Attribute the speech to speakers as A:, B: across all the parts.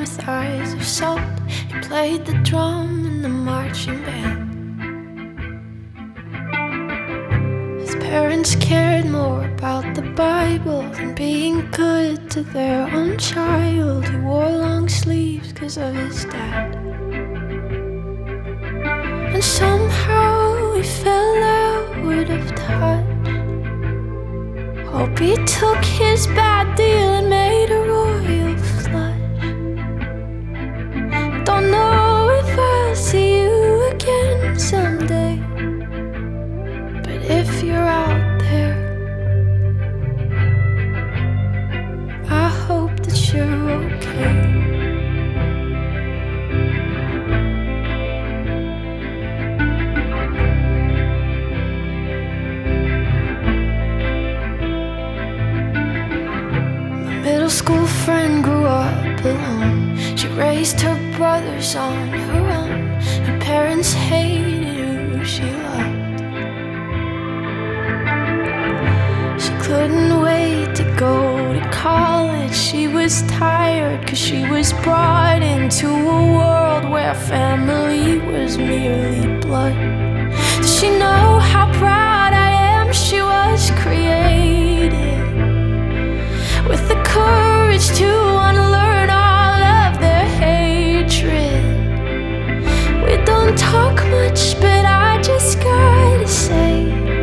A: with eyes of salt. He played the drum in the marching band. His parents cared more about the Bible than being good to their own child. He wore long sleeves 'cause of his dad. And somehow he fell out of touch. Hope he took his bad deal and made a royal flush. Don't know if I'll see you again someday, but if you're out there, I hope that you're okay. Middle school friend grew up alone. She raised her brothers on her own. Her parents hated who she loved. She couldn't wait to go to college. She was tired 'cause she was brought into a world where family was merely blood. Does she know how proud I am? She was created with the courage to unlearn all of their hatred. We don't talk much, but I just gotta say,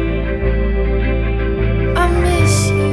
A: I miss you,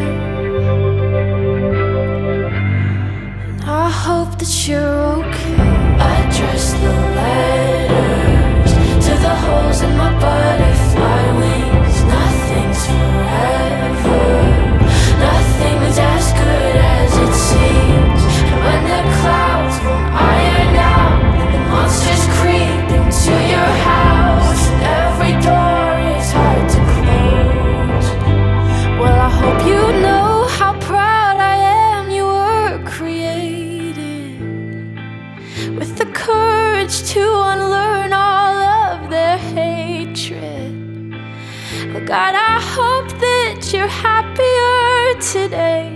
A: and I hope that you're okay. Address the letters to the holes in my butterfly wings. Nothing's forever, nothing's as good as it seems. And when the clouds won't iron out, the monsters creep into your house, and every door is hard to close. Well, I hope you know how proud I am you were created with the courage to unlearn all of their hatred. Oh God, I hope that you're happier today,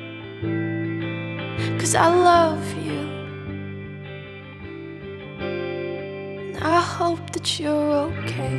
A: 'cause I love you, and I hope that you're okay.